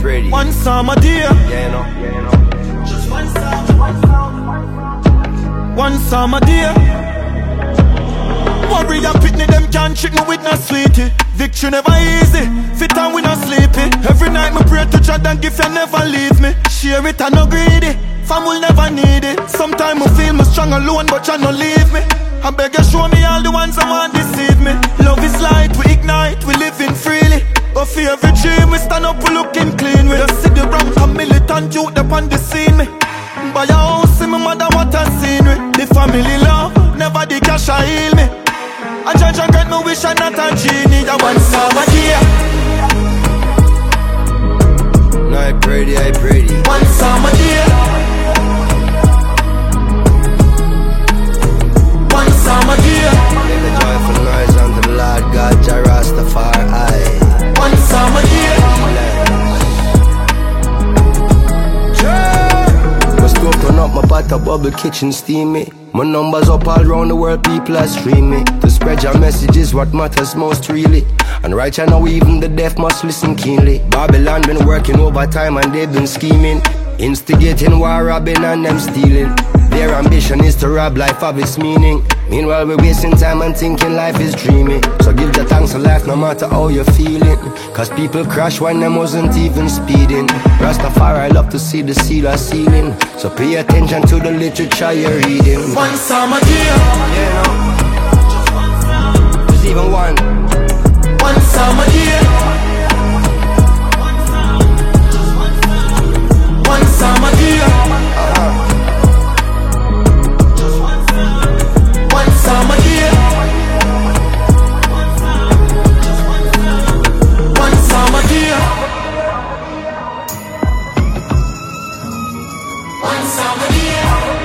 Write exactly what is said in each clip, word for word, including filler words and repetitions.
pretty. One psalm a day. Yeah, you know, yeah, you know. Just one psalm, one psalm. One psalm a day. Warrior pitney, them can't trick me with no sweetie. Victory never easy, fit and we not sleepy. Every night me pray to God and give you never leave me. Share it and no greedy, fam will never need it. Sometimes I feel me strong alone but you no leave me. I beg you show me all the ones that want deceive me. Love is light, we ignite, we living freely. But for every dream we stand up, we looking clean. We just see the rank and militant youth up on the scene me. By your house, see my mother what I seen me. The family love, never the cash I heal me. I judge and grant me wish I'm not a genie. I want some a day. No, I pretty, I pretty. One some a day. One some a day. Make a joyful noise unto the Lord God, Jah Rastafari. One some a day. Must open up my pot of bubble kitchen steamy. My numbers up all around the world, people are streaming. To spread your message is what matters most really. And right now even the deaf must listen keenly. Babylon been working overtime and they've been scheming, instigating war, robbing and them stealing. Their ambition is to rob life of its meaning. Meanwhile we're wasting time and thinking life is dreamy. So give the thanks to life no matter how you're feeling. Cause people crash when them wasn't even speeding. Rastafari, I love to see the ceiling ceiling. So pay attention to the literature you're reading. One psalm a day. Yeah, no. There's even one. One psalm a day. One psalm a day. Uh-huh. One psalm a day. One psalm a day. One psalm a day.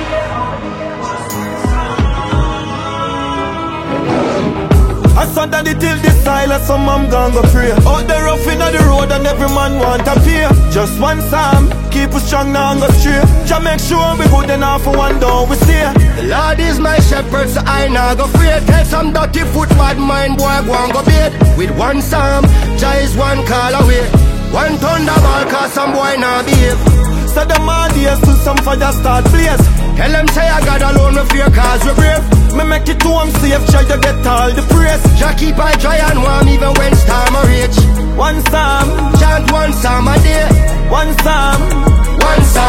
I saw that it till the silence, some man gon' go pray. Out there rough inna the road and every man want a pay. Just one psalm, keep us strong now and go straight. Just make sure we good enough for one down we stay. The Lord is my shepherd, so I nah go afraid. Tell some dirty foot bad mind boy go and go bait. With one psalm, Jah is one call away. One thunderball cause some boy nah behave. So them ideas to some fire start blaze. Tell them say I God alone no fear cause we brave. Me make it to him safe, try to get all the praise. Jah keep I dry and warm even when storm a rage. One psalm, Chant one psalm a day. one psalm, One psalm